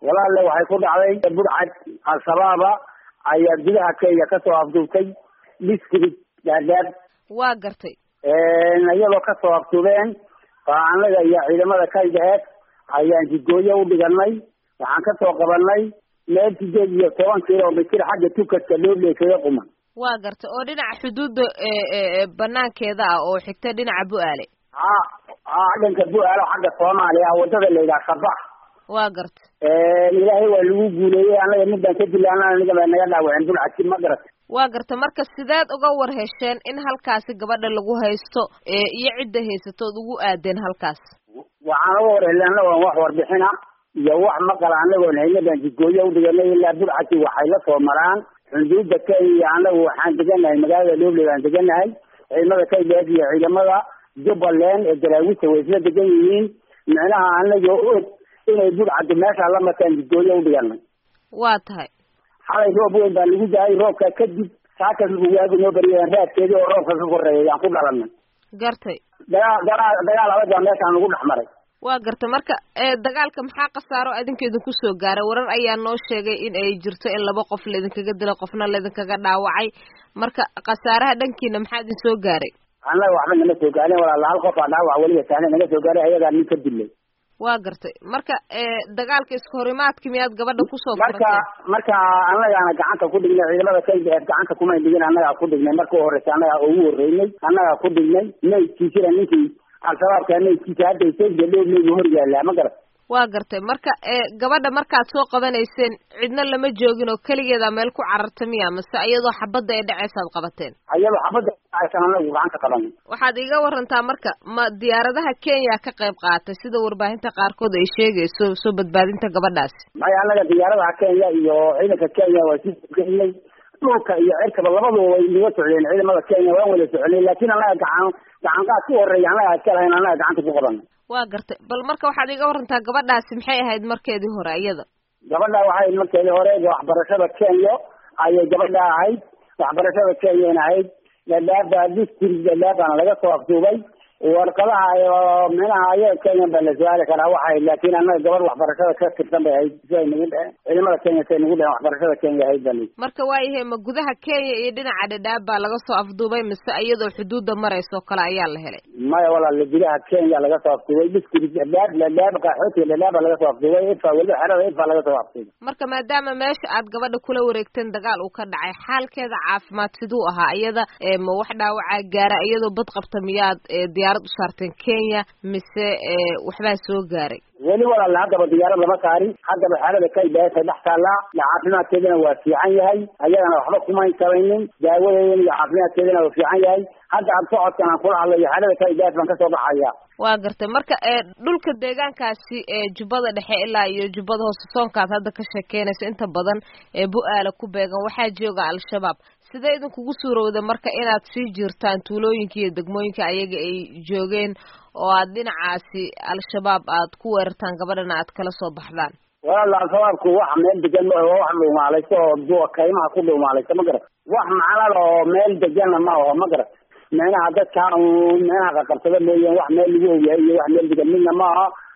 walaalle waxay ku dhacday burcad al-shabaab ayaa gudaha Kenya ka soo afduubtay district Dadaab. waa gartay iyadoo ka soo afduubeen anaga iyo ciidamada kaydaheed ayaan jidgooyo u dhiganay waxaan ka soo qabanay meel 18 kiiloomitir xagga tukadka Dhoble kaga quman. waa gartay oo dhinaca xuduudda banaankeeda ah oo xigta dhinaca Bu'aale. dhanka Bu'aale xagga Soomaaliya wadada la yiraahdo Sabax. waa gartay ilaahay waa lagu guuleeyay anaga midaan ka dilaanaa aniga baa naga dhaawaceen burcadki ma garatay. waa gartay marka sideed uga war hesheen in halkaasi gabadha lagu haysto iyo cidda haysatood ugu aadeen halkaas? waxaan uga war helnay anagoo wax warbixina iyo wax maqal anagoo haynadan jidgooyo u dhiganay ilaa burcadki waxay la soo maraan xuduudda Kenya. anagu waxaan deganahay magaalada Dhoble baan deganahay ciidamada Kenya iyo ciidamada Jubbaland ee Daraawista way isla degan yihiin macnaha anagoo og inay burcaddu meesha la mataan jidgooyo u dhiganay. waa tahay xalay roob weyn baa lagu daayay roobka kadib saaka lagu waagu noo bariyeen raadkeedii oo roobka ka koreeyay aan ku dhalanay. gartay dagaal adag baa meeshaan lagu dhex maray. waa gartay marka dagaalka maxaa khasaaro idinkeedu ku soo gaaray? warar ayaa noo sheegay in ay jirto in 2 qof laydinkaga dilo qofna laydinkaga dhaawacay marka khasaaraha dhankiina maxaa idin soo gaaray? annaga waxba nama soo gaarin walaal hal qof aa dhaawac weliba taana naga soo gaaray ayagaa nin ka dilay. waa gartay marka dagaalka isku horimaadka miyaad gabadha kusoo furtay? marka annagaana gacanta ku dhignay ciidamada Kenya gacanta kuma dhigin annaga ku dhignay markii horeysa annaga ugu horeeyay annaga ku dhignay meydkiisa ninkii al-shabaabka meydkiisa hadda isoo Dhoble hor yaala ma garat. waa gartay marka gabadha markaad soo qabanayseen cidna lama joogin oo kaligeeda meel ku carartay miya mase iyadoo xabadda ay dhacaysaad qabateen? iyadoo xabadda dhacaysan anagu gacanta qabanay. waxaad iga warantaa marka ma diyaaradaha Kenya ka qayb qaatay sida warbaahinta qaarkood ay sheegayso soo badbaadinta gabadhaasi? maya anaga diyaaradaha Kenya iyo ciidanka Kenya waa si geeyay dhulka iyo cirkaba labadaba way naga socdeen ciidamada Kenya waan wada socnay laakiin anaga gacan qaad ku horeeyay anaga ka lahayn anaga gacanta ku qabanay. waa gartay bal marka waxaad iga warantaa gabadhaasi maxay ahayd markeedii hore iyada? gabadha waxay markeedii hore waxbarashada Kenya ayay gabadha ahayd waxbarashada Kenya ahayd Dadaab district Dadaab laga soo afduubay warqadaha iyo meelaha ayaga Kenya baa la su'aali karaa waxay laakiin anaga gabar waxbarashada ka tirsan bay ahayd sidii nagu dhahay ciidamada Kenya say nagu dhahay waxbarashada Kenya ahayd baa marka waayahay ma gudaha Kenya iyo dhinaca Dadaab baa laga soo afduubay mise iyadoo xuduudda marayso kale ayaa la helay? maya walaal gudaha Kenya laga soo afduubay district Dadaab qaxootiga Dadaab laga soo afduubay wali xerada laga soo afduubay. marka maadaama meesha aad gabadha kula wareegteen dagaal uu ka dhacay xaalkeeda caafimaad sidoo ahaa iyada ma wax dhaawaca gaara iyadoo bad qabta miyaad diyaarad u saarteen Kenya mise waxbaa soo gaaray? weli walaal hadaba diyaarad lama saarin hadaba xaalada Kenya dhex taala caafimaadkeedana waa fiican yahay ayadana waxba kuma intabaynin daawadeedana iyo caafimaadkeedana waa fiican yahay hadda aad socodkan aan kula hadlayo xaalada Kenya baan ka soo baxaya. waa gartay marka dhulka deegaankaasi Jubbada Dhexe ilaa iyo Jubbada Hoose soonkaad hadda ka sheekeynayso inta badan Bu'aale ku beegan waxaa jooga al-shabaab sidee idinkugu suurowday marka inaad sii jirtaan tuulooyinka iyo degmooyinka ayaga ay joogeen oo aad dhinacaasi al-shabaab aad ku weerartaan gabadhana aad kala soo baxdaan? walaal al-shabaabku wax meel degan ma wax dhuumaalayso oo kaymaha ku dhuumaalayso ma garat wax macnada oo meel degan ma aha ma garat meelaha dadka meelaha qabsada leeyahay wax meel lagu ogyahay iyo wax meel degan midna ma aha